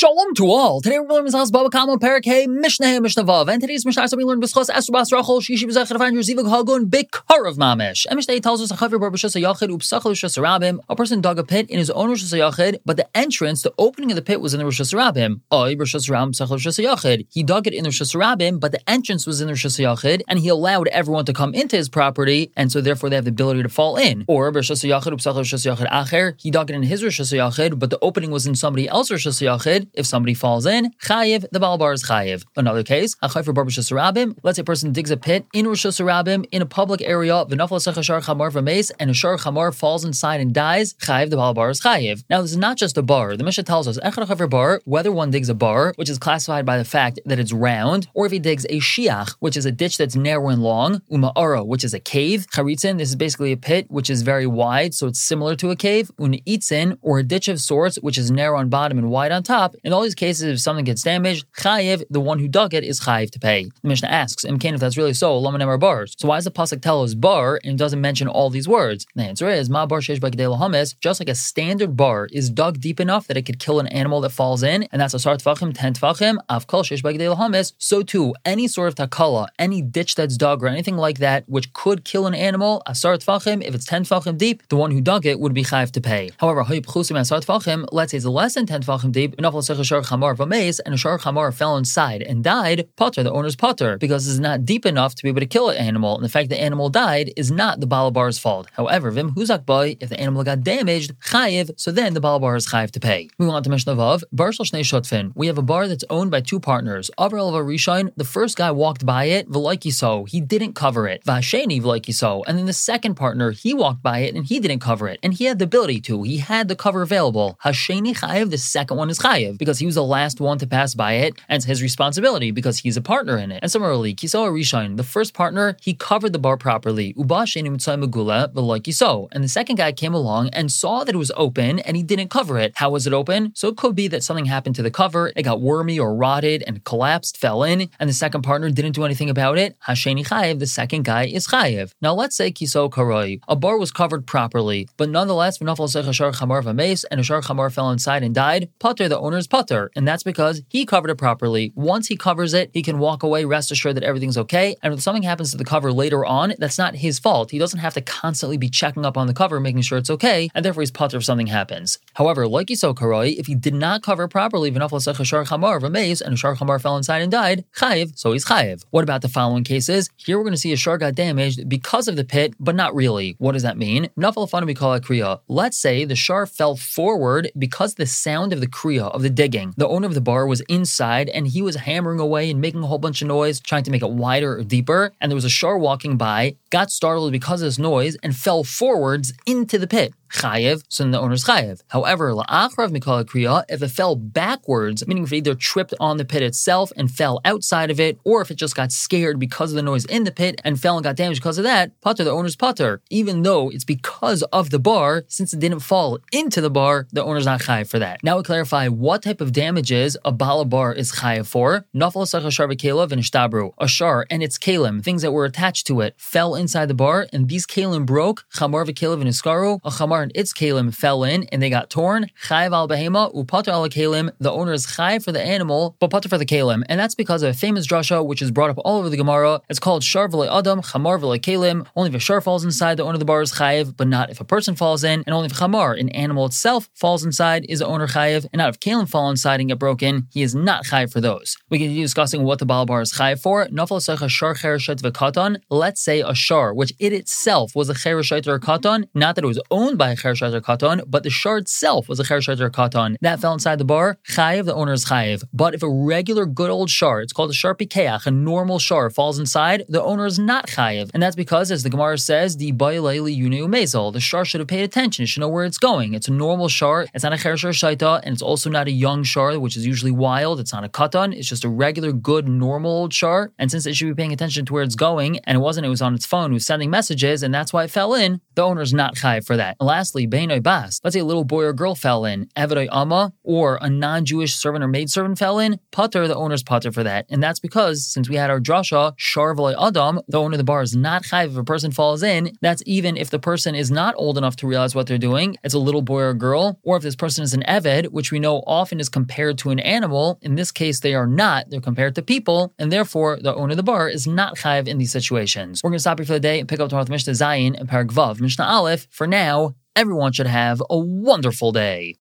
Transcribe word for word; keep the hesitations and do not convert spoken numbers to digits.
Shalom to all. Today we're learning Mizrach Baba Kamo Perek Hey Mishnah Hey Mishnah Vav. And today's Mishnah we learn B'schos Esther Bas Rachel Shishi B'zech Refain Yerzivuk Hagun B'Karav Mamish. And Mishnah tells us a Chaver Bar B'Shas Yachid U'Psachal B'Shas Rabim. A person dug a pit in his own Rosh Yachid, but the entrance, the opening of the pit was in the Rosh Rabim. Oy B'Shas Rabim Psachal B'Shas Yachid. He dug it in the Rosh Rabim, but the entrance was in the Rosh Yachid, and he allowed everyone to come into his property, and so therefore they have the ability to fall in. Or B'Shas Yachid U'Psachal B'Shas Yachid Acher. He dug it in his Rosh Yachid, but the opening was in somebody else's Rosh Yachid. If somebody falls in, chayiv, the Baal Bar is chayiv. Another case, achayv for Bar B'Shas Rabim. Let's say a person digs a pit in Rosh Rabim in a public area, v'nafal asach shar chamar v'meis, and a shar chamar falls inside and dies, chayiv, the Baal Bar is chayiv. Now this is not just a bar. The Mishnah tells us echad achayv for bar, whether one digs a bar, which is classified by the fact that it's round, or if he digs a shiach, which is a ditch that's narrow and long, uma'ara, which is a cave, charitzin, this is basically a pit which is very wide, so it's similar to a cave, uni'itzin, or a ditch of sorts, which is narrow on bottom and wide on top. In all these cases, if something gets damaged, chayiv, the one who dug it, is chayiv to pay. The Mishnah asks, Imkain, if that's really so, lama nemar bars. So why does the pasuk tell us bar and doesn't mention all these words? The answer is, ma bar sheish b'gedei lahamis, just like a standard bar is dug deep enough that it could kill an animal that falls in, and that's a sar tfachim, ten tfachim, av kol sheish b'gedei lahamis, so too, any sort of takala, any ditch that's dug or anything like that, which could kill an animal, a sar tfachim, if it's ten tfachim deep, the one who dug it would be chayiv to pay. However, hayib chusim as sar tfachim, let's say it's less than ten tfachim deep, and a shar chamar fell inside and died, potter, the owner's potter, because it's not deep enough to be able to kill an animal, and the fact the animal died is not the Baal Bar's fault. However, vim huzak boy, if the animal got damaged, chayiv, so then the Baal Bar is chayiv to pay. Moving on to Mishnah Vav, bar shel shnei shotfin. We have a bar that's owned by two partners. Avar elva rishon, the first guy walked by it, v'loiki so, he didn't cover it. V'hasheni v'loiki so, and then the second partner, he walked by it and he didn't cover it, and he had the ability to. He had the cover available. Hasheni chayiv, the second one is chayiv, because he was the last one to pass by it, and it's his responsibility because he's a partner in it. And similarly, Kiso Rishon, the first partner, he covered the bar properly. Uba Sheni Mitzay Megula, but like Kiso. And the second guy came along and saw that it was open and he didn't cover it. How was it open? So it could be that something happened to the cover, it got wormy or rotted and collapsed, fell in, and the second partner didn't do anything about it. Hasheni Chayev, the second guy, is Chayev. Now let's say Kiso Karoi, a bar was covered properly, but nonetheless, V'nafal Sech Shar Chamar V'meis, and a Shar Chamar fell inside and died, Pater, the owner's Pater, and that's because he covered it properly. Once he covers it, he can walk away, rest assured that everything's okay. And if something happens to the cover later on, that's not his fault. He doesn't have to constantly be checking up on the cover, making sure it's okay, and therefore he's potter if something happens. However, like Yisrael Karoi, if he did not cover properly, v'nafal sech shar chamar v'meis, and a shar chamar fell inside and died, chayiv, so he's chayiv. What about the following cases? Here we're going to see a shar got damaged because of the pit, but not really. What does that mean? Nafal afanu mikol kriya. Let's say the shar fell forward because the sound of the kriya, of the digging. The owner of the bar was inside, and he was hammering away and making a whole bunch of noise, trying to make it wider or deeper, and there was a shar walking by, got startled because of this noise, and fell forwards into the pit. Chayev, so then the owner's chayev. However, la'achrav mikol kriya, if it fell backwards, meaning if it either tripped on the pit itself and fell outside of it, or if it just got scared because of the noise in the pit and fell and got damaged because of that, pater, the owner's pater. Even though it's because of the bar, since it didn't fall into the bar, the owner's not chayev for that. Now we clarify what type of damages a bala bar is chayev for. Nafal asach shar v'kelev v'nishtabru. A shar and its kelim, things that were attached to it, fell inside the bar, and these kelim broke. Chamar v'kelev v'niskaru. A chamar and its kalim fell in and they got torn. Chayiv al behema upater al kalim. The owner is chayiv for the animal, but pater for the kalim, and that's because of a famous drasha which is brought up all over the Gemara. It's called shar v'le adam, chamar v'le kalim. Only if a shar falls inside, the owner of the bar is chayiv, but not if a person falls in. And only if chamar, an animal itself, falls inside, is the owner chayiv, and not if kalim fall inside and get broken, he is not chayiv for those. We can continue discussing what the Baal Bar is chayiv for. Nafal secha shar chereshet v'katan. Let's say a shar, which it itself was a chereshet or a katan, not that it was owned by a chereshet or katan, but the shar itself was a chereshet or katan. That fell inside the bar, chayiv, the owner is chayiv. But if a regular good old shar, it's called a shar pikeach, a normal shar, falls inside, the owner is not chayiv. And that's because, as the Gemara says, the bayleili yuneu mezel, the shar should have paid attention, it should know where it's going. It's a normal shar, it's not a chereshet or shaita, and it's also not a young shar, which is usually wild, it's not a katan, it's just a regular, good, normal old shar. And since it should be paying attention to where it's going, and it wasn't, it was on its phone, it was sending messages, and that's why it fell in, the owner is not chayiv for that. And last lastly, Beinoi Bas. Let's say a little boy or girl fell in, Evedoi Amma, or a non-Jewish servant or maidservant fell in, Pater, the owner's Pater for that. And that's because, since we had our drasha, Shar V'loi Adam, the owner of the bar is not chayv if a person falls in. That's even if the person is not old enough to realize what they're doing, it's a little boy or girl, or if this person is an Eved, which we know often is compared to an animal. In this case, they are not. They're compared to people, and therefore, the owner of the bar is not chayv in these situations. We're going to stop here for the day and pick up tomorrow with Mishnah Zayin and Perek Vav. Mishnah Aleph, for now, everyone should have a wonderful day.